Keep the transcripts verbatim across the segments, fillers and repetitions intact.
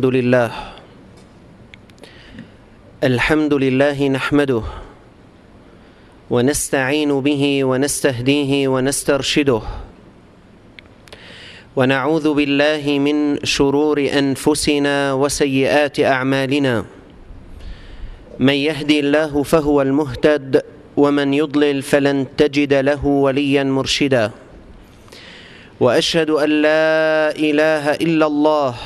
الحمد لله الحمد لله نحمده ونستعين به ونستهديه ونسترشده، ونعوذ بالله من شرور أنفسنا وسيئات أعمالنا. من يهدي الله فهو المهتد، ومن يضلل فلن تجد له وليا مرشدا. وأشهد أن لا إله إلا الله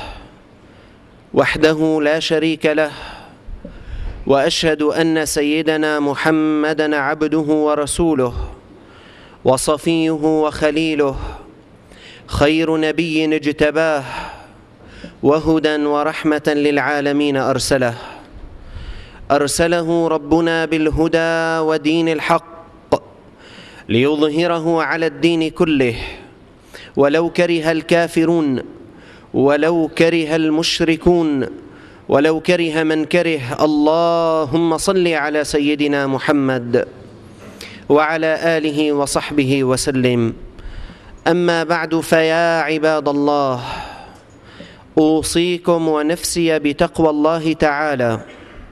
وحده لا شريك له، وأشهد أن سيدنا محمدًا عبده ورسوله وصفيه وخليله، خير نبي اجتباه وهدى ورحمة للعالمين أرسله. أرسله ربنا بالهدى ودين الحق ليظهره على الدين كله، ولو كره الكافرون ولو كره المشركون ولو كره من كره. اللهم صل على سيدنا محمد وعلى آله وصحبه وسلم. أما بعد، فيا عباد الله، أوصيكم ونفسي بتقوى الله تعالى،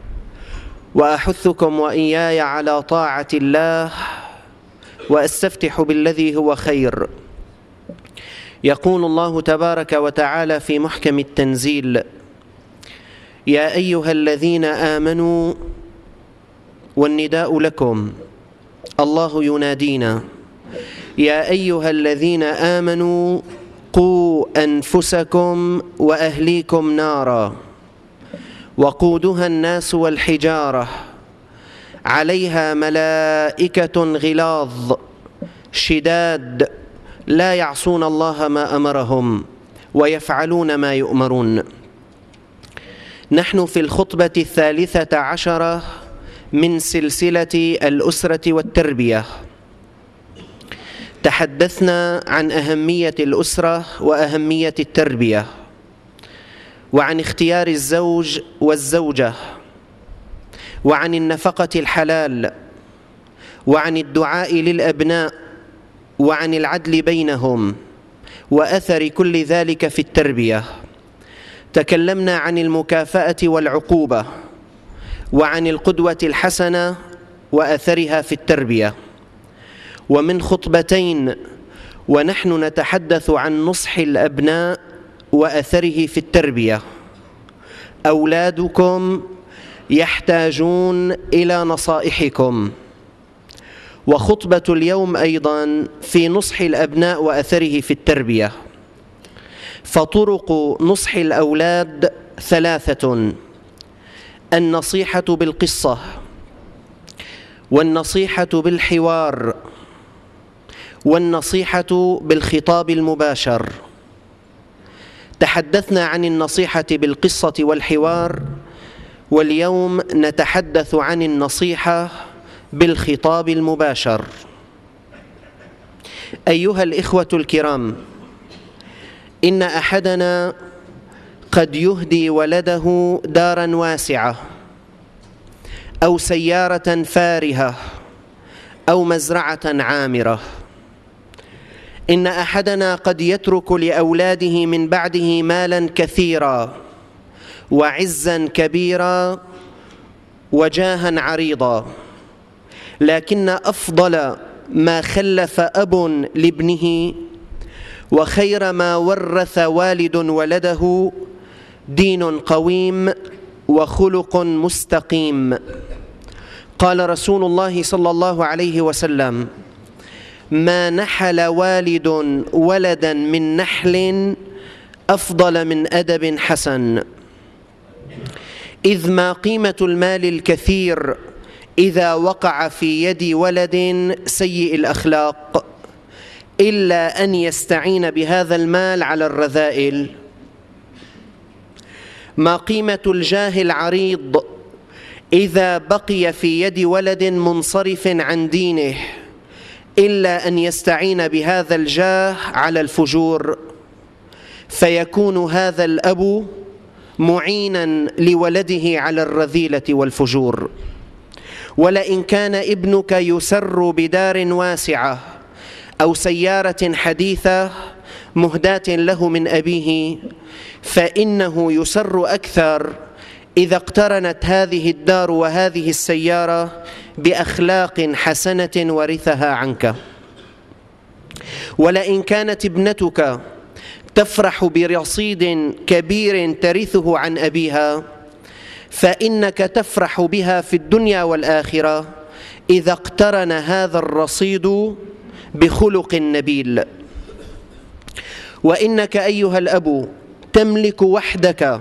وأحثكم وإياي على طاعة الله، وأستفتح بالذي هو خير. يقول الله تبارك وتعالى في محكم التنزيل: يا أيها الذين آمنوا، والنداء لكم، الله ينادينا: يا أيها الذين آمنوا قوا أنفسكم وأهليكم نارا وقودها الناس والحجارة عليها ملائكة غلاظ شداد لا يعصون الله ما أمرهم ويفعلون ما يؤمرون. نحن في الخطبة الثالثة عشرة من سلسلة الأسرة والتربية. تحدثنا عن أهمية الأسرة وأهمية التربية، وعن اختيار الزوج والزوجة، وعن النفقة الحلال، وعن الدعاء للأبناء، وعن العدل بينهم، وأثر كل ذلك في التربية. تكلمنا عن المكافأة والعقوبة، وعن القدوة الحسنة وأثرها في التربية. ومن خطبتين ونحن نتحدث عن نصح الأبناء وأثره في التربية. أولادكم يحتاجون إلى نصائحكم. وخطبة اليوم أيضا في نصح الأبناء وأثره في التربية. فطرق نصح الأولاد ثلاثة: النصيحة بالقصة، والنصيحة بالحوار، والنصيحة بالخطاب المباشر. تحدثنا عن النصيحة بالقصة والحوار، واليوم نتحدث عن النصيحة بالخطاب المباشر. أيها الإخوة الكرام، إن أحدنا قد يهدي ولده دارا واسعة، أو سيارة فارهة، أو مزرعة عامرة. إن أحدنا قد يترك لأولاده من بعده مالا كثيرا، وعزا كبيرا، وجاها عريضا. لكن أفضل ما خلف أب لابنه، وخير ما ورث والد ولده، دين قويم وخلق مستقيم. قال رسول الله صلى الله عليه وسلم: ما نحل والد ولدا من نحل أفضل من أدب حسن. إذ ما قيمة المال الكثير إذا وقع في يد ولد سيء الأخلاق إلا أن يستعين بهذا المال على الرذائل؟ ما قيمة الجاه العريض إذا بقي في يد ولد منصرف عن دينه إلا أن يستعين بهذا الجاه على الفجور؟ فيكون هذا الأب معينا لولده على الرذيلة والفجور. ولئن كان ابنك يسر بدار واسعة أو سيارة حديثة مهداة له من أبيه، فإنه يسر أكثر إذا اقترنت هذه الدار وهذه السيارة بأخلاق حسنة ورثها عنك. ولئن كانت ابنتك تفرح برصيد كبير ترثه عن أبيها، فإنك تفرح بها في الدنيا والآخرة إذا اقترن هذا الرصيد بخلق نبيل. وإنك أيها الأب تملك وحدك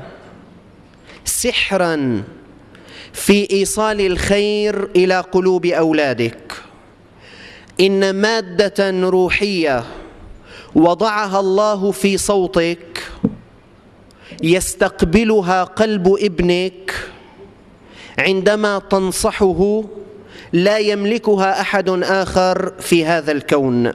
سحرا في إيصال الخير إلى قلوب أولادك. إن مادة روحية وضعها الله في صوتك يستقبلها قلب ابنك عندما تنصحه لا يملكها أحد آخر في هذا الكون.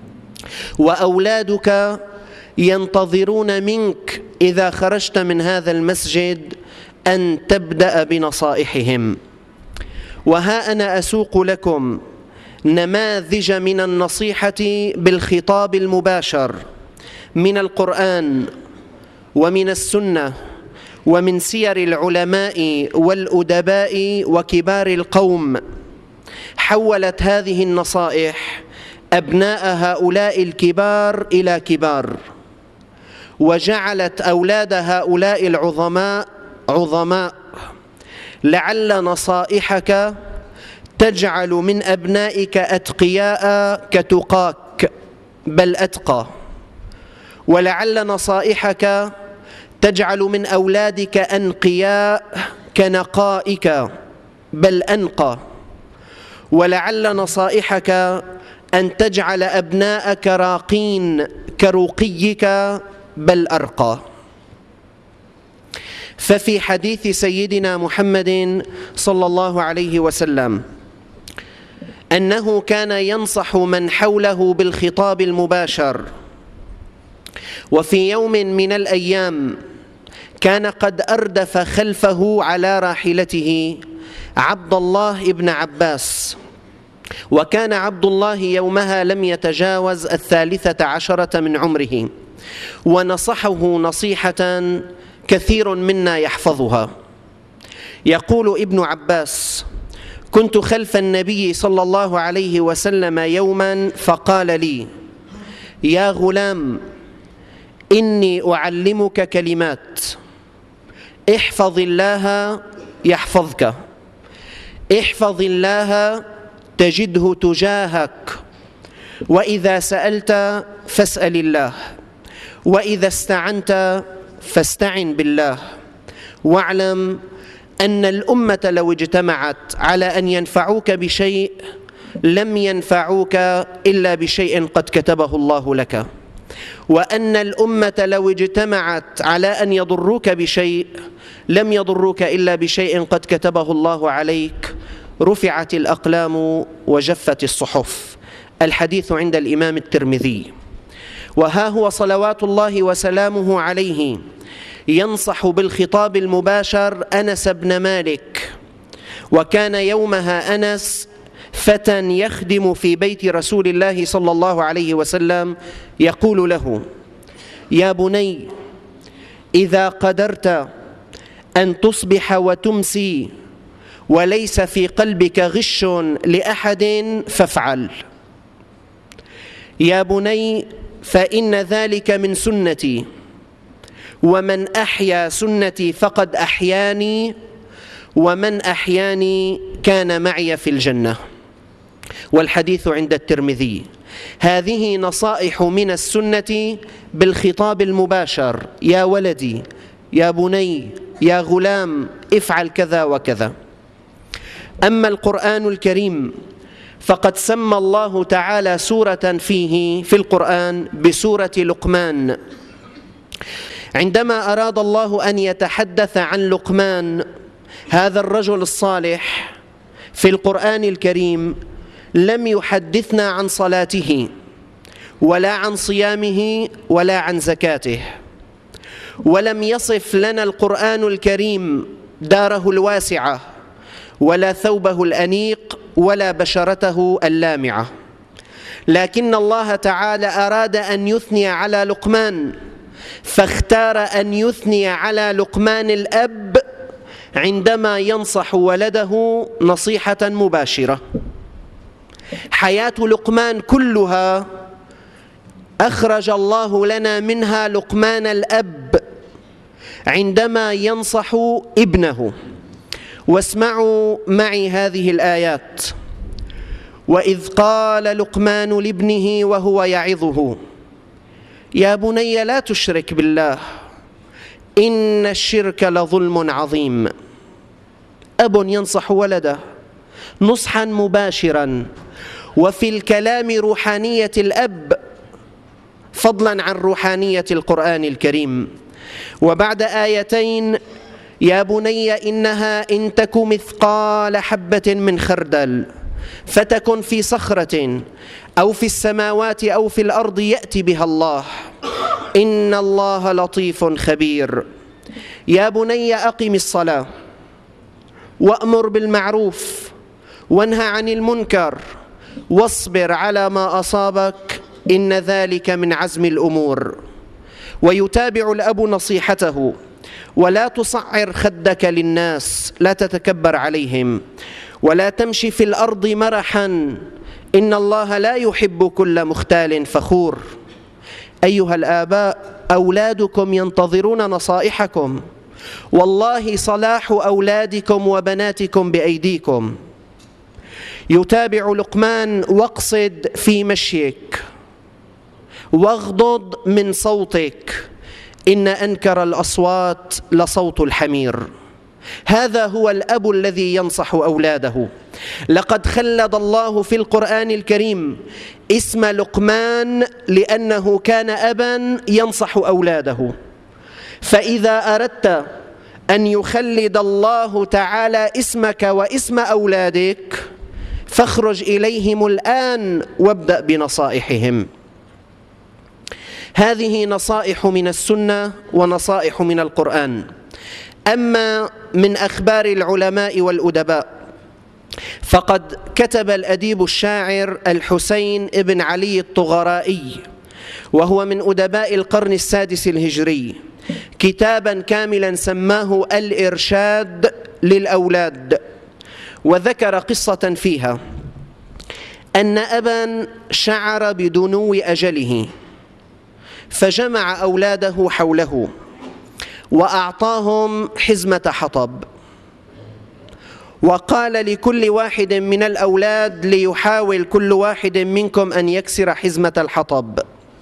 وأولادك ينتظرون منك إذا خرجت من هذا المسجد أن تبدأ بنصائحهم. وها أنا أسوق لكم نماذج من النصيحة بالخطاب المباشر من القرآن ومن السنة ومن سير العلماء والأدباء وكبار القوم، حولت هذه النصائح أبناء هؤلاء الكبار إلى كبار، وجعلت أولاد هؤلاء العظماء عظماء. لعل نصائحك تجعل من أبنائك أتقياء كتقاك بل أتقى، ولعل نصائحك تجعل من أولادك أنقياء كنقائك بل أنقى، ولعل نصائحك أن تجعل أبناءك راقين كرقيك بل أرقى. ففي حديث سيدنا محمد صلى الله عليه وسلم أنه كان ينصح من حوله بالخطاب المباشر. وفي يوم من الأيام كان قد أردف خلفه على راحلته عبد الله بن عباس، وكان عبد الله يومها لم يتجاوز الثالثة عشرة من عمره، ونصحه نصيحة كثير منا يحفظها. يقول ابن عباس: كنت خلف النبي صلى الله عليه وسلم يوما فقال لي: يا غلام، إني أعلمك كلمات، احفظ الله يحفظك، احفظ الله تجده تجاهك، وإذا سألت فاسأل الله، وإذا استعنت فاستعن بالله، واعلم أن الأمة لو اجتمعت على أن ينفعوك بشيء لم ينفعوك إلا بشيء قد كتبه الله لك، وأن الأمة لو اجتمعت على أن يضروك بشيء لم يضروك إلا بشيء قد كتبه الله عليك. رفعت الأقلام وجفت الصحف. الحديث عند الإمام الترمذي. وها هو صلوات الله وسلامه عليه ينصح بالخطاب المباشر أنس بن مالك، وكان يومها أنس فتى يخدم في بيت رسول الله صلى الله عليه وسلم، يقول له: يا بني، إذا قدرت أن تصبح وتمسي وليس في قلبك غش لأحد فافعل. يا بني، فإن ذلك من سنتي، ومن أحيا سنتي فقد أحياني، ومن أحياني كان معي في الجنة. والحديث عند الترمذي. هذه نصائح من السنة بالخطاب المباشر: يا ولدي، يا بني، يا غلام، افعل كذا وكذا. أما القرآن الكريم فقد سمى الله تعالى سورة فيه في القرآن بسورة لقمان. عندما أراد الله أن يتحدث عن لقمان هذا الرجل الصالح في القرآن الكريم لم يحدثنا عن صلاته ولا عن صيامه ولا عن زكاته، ولم يصف لنا القرآن الكريم داره الواسعة ولا ثوبه الأنيق ولا بشرته اللامعة، لكن الله تعالى أراد أن يثني على لقمان، فاختار أن يثني على لقمان الأب عندما ينصح ولده نصيحة مباشرة. حياة لقمان كلها أخرج الله لنا منها لقمان الأب عندما ينصح ابنه. واسمعوا معي هذه الآيات: وإذ قال لقمان لابنه وهو يعظه يا بني لا تشرك بالله إن الشرك لظلم عظيم. أب ينصح ولده نصحا مباشرا، وفي الكلام روحانية الأب فضلا عن روحانية القرآن الكريم. وبعد آيتين: يا بني إنها إن تك مثقال حبة من خردل فتكن في صخرة أو في السماوات أو في الأرض يأتي بها الله إن الله لطيف خبير. يا بني أقم الصلاة وأمر بالمعروف وانهى عن المنكر واصبر على ما أصابك إن ذلك من عزم الأمور. ويتابع الأب نصيحته: ولا تصعر خدك للناس، لا تتكبر عليهم، ولا تمشي في الأرض مرحا إن الله لا يحب كل مختال فخور. أيها الآباء، أولادكم ينتظرون نصائحكم، والله صلاح أولادكم وبناتكم بأيديكم. يتابع لقمان: واقصد في مشيك واغضض من صوتك إن أنكر الأصوات لصوت الحمير. هذا هو الأب الذي ينصح أولاده. لقد خلد الله في القرآن الكريم اسم لقمان لأنه كان أبا ينصح أولاده. فإذا أردت أن يخلد الله تعالى اسمك واسم أولادك فاخرج إليهم الآن وابدأ بنصائحهم. هذه نصائح من السنة ونصائح من القرآن. أما من أخبار العلماء والأدباء فقد كتب الأديب الشاعر الحسين ابن علي الطغرائي، وهو من أدباء القرن السادس الهجري، كتابا كاملا سماه الإرشاد للأولاد، وذكر قصة فيها أن أبا شعر بدنو أجله فجمع أولاده حوله وأعطاهم حزمة حطب، وقال لكل واحد من الأولاد ليحاول كل واحد منكم أن يكسر حزمة الحطب.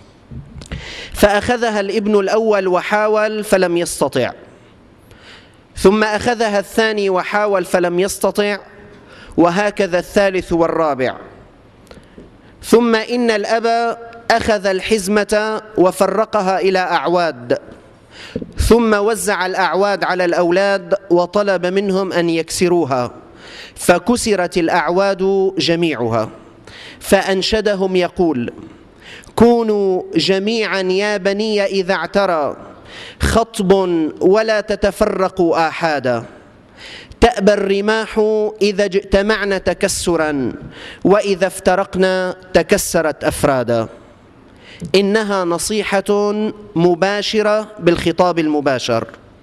فأخذها الابن الأول وحاول فلم يستطع، ثم أخذها الثاني وحاول فلم يستطع، وهكذا الثالث والرابع. ثم إن الأب أخذ الحزمة وفرقها إلى أعواد، ثم وزع الأعواد على الأولاد وطلب منهم أن يكسروها، فكسرت الأعواد جميعها، فأنشدهم يقول: كونوا جميعا يا بني إذا اعترى خطب ولا تتفرقوا آحادا، تأبى الرماح إذا اجتمعنا تكسرا وإذا افترقنا تكسرت أفرادا. إنها نصيحة مباشرة بالخطاب المباشر.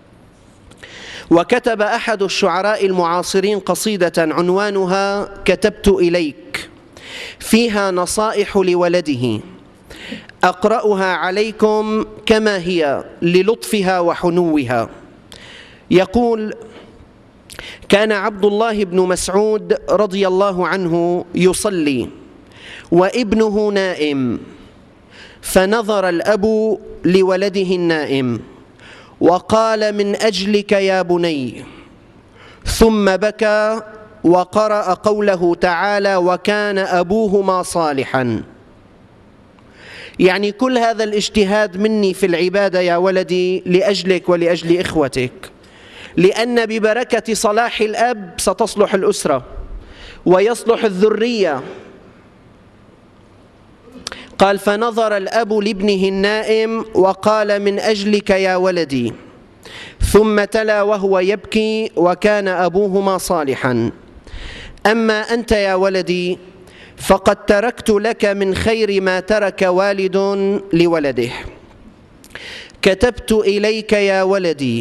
وكتب أحد الشعراء المعاصرين قصيدة عنوانها كتبت إليك، فيها نصائح لولده أقرأها عليكم كما هي للطفها وحنوها. يقول: كان عبد الله بن مسعود رضي الله عنه يصلي وابنه نائم، فنظر الأب لولده النائم وقال: من أجلك يا بني، ثم بكى وقرأ قوله تعالى: وكان أبوهما صالحا. يعني كل هذا الاجتهاد مني في العبادة يا ولدي لأجلك ولأجل إخوتك، لأن ببركة صلاح الأب ستصلح الأسرة ويصلح الذرية. قال: فنظر الأب لابنه النائم وقال: من أجلك يا ولدي، ثم تلا وهو يبكي: وكان أبوهما صالحا. أما أنت يا ولدي فقد تركت لك من خير ما ترك والد لولده. كتبت إليك يا ولدي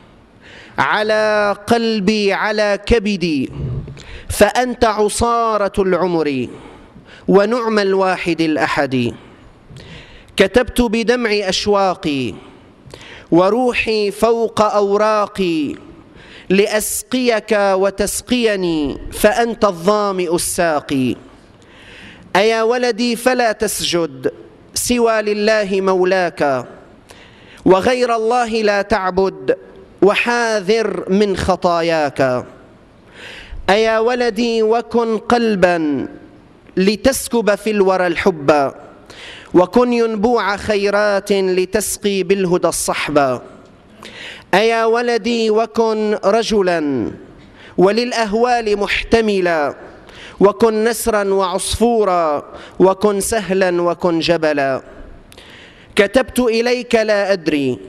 على قلبي على كبدي، فأنت عصارة العمر ونعم الواحد الأحد. كتبت بدمع أشواقي وروحي فوق أوراقي، لأسقيك وتسقيني فأنت الظامئ الساقي. أيا ولدي فلا تسجد سوى لله مولاك، وغير الله لا تعبد وحاذر من خطاياك. أيا ولدي وكن قلبا لتسكب في الورى الحب، وكن ينبوع خيرات لتسقي بالهدى الصحبا. أيا ولدي وكن رجلا وللأهوال محتملا، وكن نسرا وعصفورا، وكن سهلا وكن جبلا. كتبت إليك لا أدري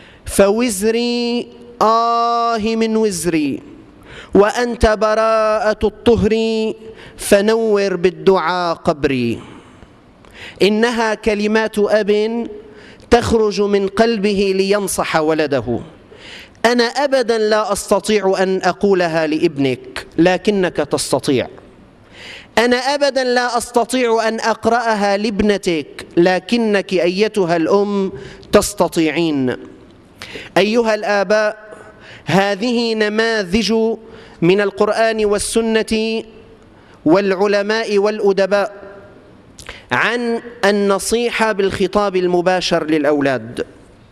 فوزري آه من وزري، وأنت براءة الطهر فنور بالدعاء قبري. إنها كلمات أب تخرج من قلبه لينصح ولده. أنا أبدا لا أستطيع أن أقولها لابنك، لكنك تستطيع. أنا أبدا لا أستطيع أن أقرأها لابنتك، لكنك أيتها الأم تستطيعين. أيها الآباء، هذه نماذج من القرآن والسنة والعلماء والأدباء عن النصيحة بالخطاب المباشر للأولاد.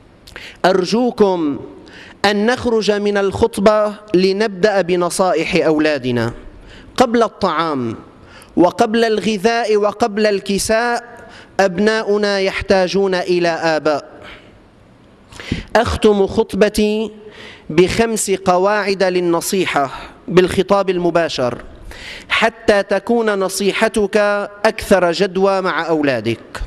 أرجوكم أن نخرج من الخطبة لنبدأ بنصائح أولادنا قبل الطعام وقبل الغذاء وقبل الكساء. أبناؤنا يحتاجون إلى آباء. أختم خطبتي بخمس قواعد للنصيحة بالخطاب المباشر حتى تكون نصيحتك أكثر جدوى مع أولادك.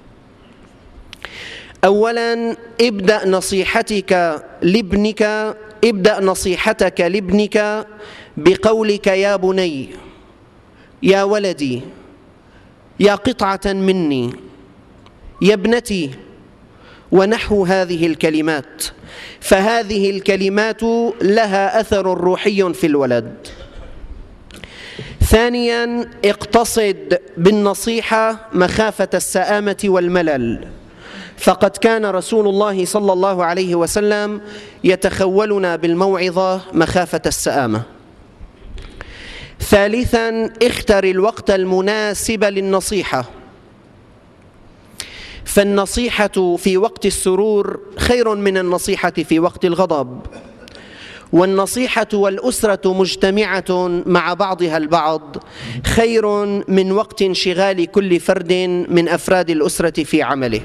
أولاً، ابدأ نصيحتك لابنك ابدأ نصيحتك لابنك بقولك يا بني، يا ولدي، يا قطعة مني، يا ابنتي، ونحو هذه الكلمات، فهذه الكلمات لها أثر روحي في الولد. ثانياً، اقتصد بالنصيحة مخافة السآمة والملل، فقد كان رسول الله صلى الله عليه وسلم يتخولنا بالموعظة مخافة السآمة. ثالثاً، اختر الوقت المناسب للنصيحة، فالنصيحة في وقت السرور خير من النصيحة في وقت الغضب، والنصيحة والأسرة مجتمعة مع بعضها البعض خير من وقت انشغال كل فرد من أفراد الأسرة في عمله.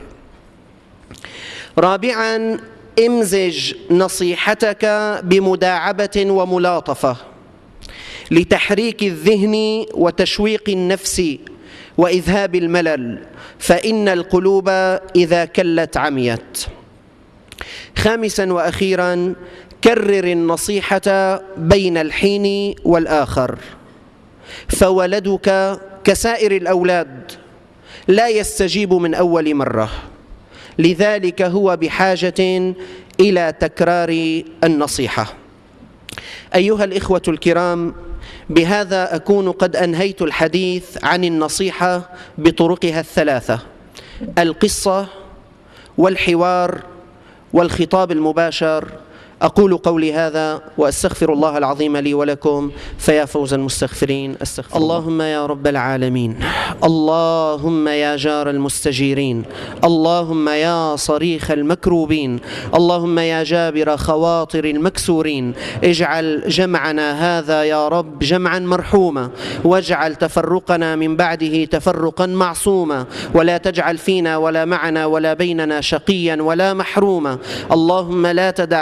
رابعاً، امزج نصيحتك بمداعبة وملاطفة لتحريك الذهن وتشويق النفس وإذهاب الملل، فإن القلوب إذا كلت عميت. خامساً وأخيراً، كرر النصيحة بين الحين والآخر، فولدك كسائر الأولاد لا يستجيب من أول مرة، لذلك هو بحاجة إلى تكرار النصيحة. أيها الإخوة الكرام، بهذا أكون قد أنهيت الحديث عن النصيحة بطرقها الثلاثة: القصة والحوار والخطاب المباشر. أقول قولي هذا وأستغفر الله العظيم لي ولكم، فيا فوز المستغفرين. أستغفر اللهم يا رب العالمين، اللهم يا جار المستجيرين، اللهم يا صريخ المكروبين، اللهم يا جابر خواطر المكسورين، اجعل جمعنا هذا يا رب جمعا مرحوما، واجعل تفرقنا من بعده تفرقا معصوما، ولا تجعل فينا ولا معنا ولا بيننا شقيا ولا محروما. اللهم لا تدع لأحد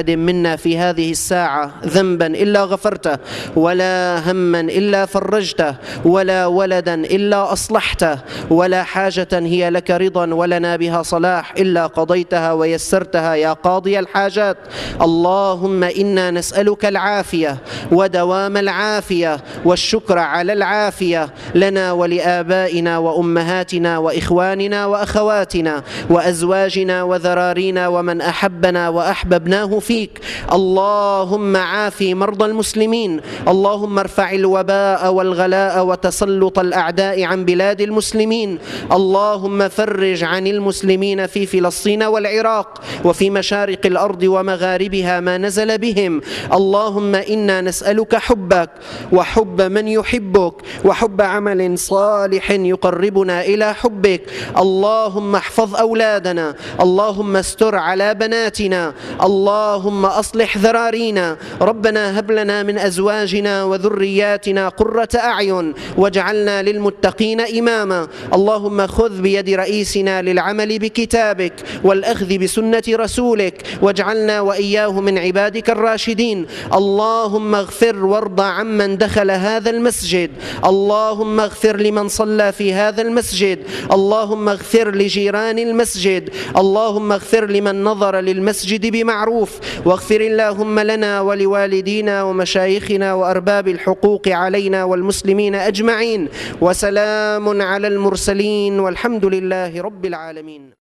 لأحد منا في هذه الساعة ذنبا إلا غفرته، ولا هما إلا فرجته، ولا ولدا إلا أصلحته، ولا حاجة هي لك رضا ولنا بها صلاح إلا قضيتها ويسرتها يا قاضي الحاجات. اللهم إنا نسألك العافية ودوام العافية والشكر على العافية لنا ولآبائنا وأمهاتنا وإخواننا وأخواتنا وأزواجنا وذرارينا ومن أحبنا وأحببناه فيك. اللهم عافي مرضى المسلمين، اللهم ارفع الوباء والغلاء وتسلط الأعداء عن بلاد المسلمين، اللهم فرج عن المسلمين في فلسطين والعراق وفي مشارق الأرض ومغاربها ما نزل بهم. اللهم إنا نسألك حبك وحب من يحبك وحب عمل صالح يقربنا إلى حبك. اللهم احفظ أولادنا، اللهم استر على بناتنا، اللهم أصلح ذرارينا. ربنا هب لنا من أزواجنا وذرياتنا قرة أعين واجعلنا للمتقين إماما. اللهم خذ بيد رئيسنا للعمل بكتابك والأخذ بسنة رسولك واجعلنا وإياه من عبادك الراشدين. اللهم اغفر وارض عمن دخل هذا المسجد، اللهم اغفر لمن صلى في هذا المسجد، اللهم اغفر لجيران المسجد، اللهم اغفر لمن نظر للمسجد بمعروف، واغفر اللهم لنا ولوالدينا ومشايخنا وأرباب الحقوق علينا والمسلمين أجمعين. وسلام على المرسلين والحمد لله رب العالمين.